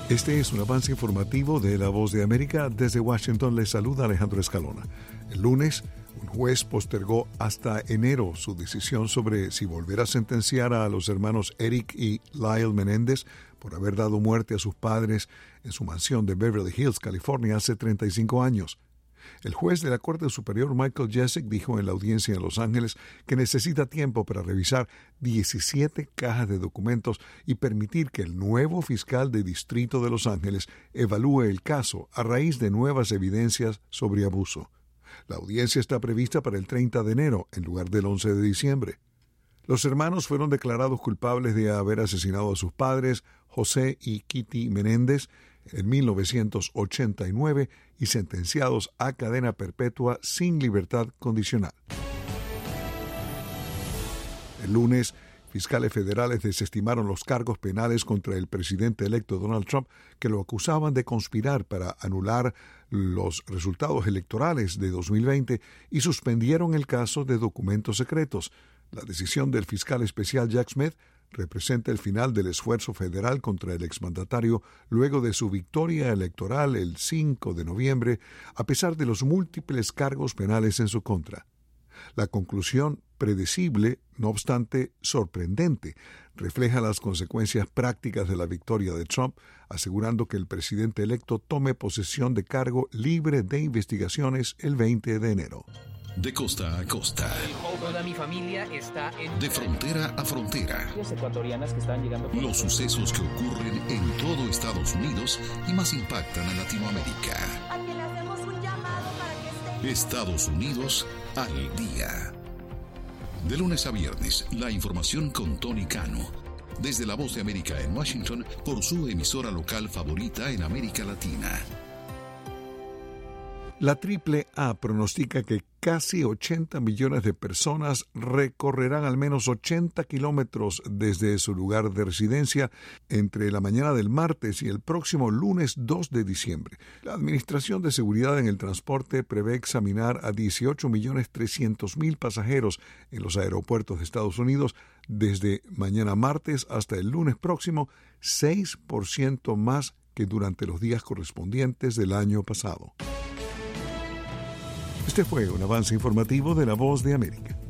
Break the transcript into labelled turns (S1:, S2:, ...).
S1: Este es un avance informativo de La Voz de América. Desde Washington les saluda Alejandro Escalona. El lunes, un juez postergó hasta enero su decisión sobre si volver a sentenciar a los hermanos Eric y Lyle Menéndez por haber dado muerte a sus padres en su mansión de Beverly Hills, California, hace 35 años. El juez de la Corte Superior, Michael Jessup, dijo en la audiencia en Los Ángeles que necesita tiempo para revisar 17 cajas de documentos y permitir que el nuevo fiscal de distrito de Los Ángeles evalúe el caso a raíz de nuevas evidencias sobre abuso. La audiencia está prevista para el 30 de enero, en lugar del 11 de diciembre. Los hermanos fueron declarados culpables de haber asesinado a sus padres, José y Kitty Menéndez, en 1989 y sentenciados a cadena perpetua sin libertad condicional. El lunes, fiscales federales desestimaron los cargos penales contra el presidente electo Donald Trump, que lo acusaban de conspirar para anular los resultados electorales de 2020 y suspendieron el caso de documentos secretos. La decisión del fiscal especial Jack Smith representa el final del esfuerzo federal contra el exmandatario luego de su victoria electoral el 5 de noviembre, a pesar de los múltiples cargos penales en su contra. La conclusión, predecible, no obstante sorprendente, refleja las consecuencias prácticas de la victoria de Trump, asegurando que el presidente electo tome posesión de cargo libre de investigaciones el 20 de enero.
S2: De costa a costa.
S3: Toda mi familia está en...
S2: De frontera a frontera.
S3: Ecuatorianas que están llegando...
S2: Los sucesos que ocurren en todo Estados Unidos y más impactan a Latinoamérica.
S4: A quien le hacemos un llamado para que esté...
S2: Estados Unidos al día. De lunes a viernes, la información con Tony Cano. Desde La Voz de América en Washington, por su emisora local favorita en América Latina.
S1: La AAA pronostica que casi 80 millones de personas recorrerán al menos 80 kilómetros desde su lugar de residencia entre la mañana del martes y el próximo lunes 2 de diciembre. La Administración de Seguridad en el Transporte prevé examinar a 18.300.000 pasajeros en los aeropuertos de Estados Unidos desde mañana martes hasta el lunes próximo, 6% más que durante los días correspondientes del año pasado. Este fue un avance informativo de La Voz de América.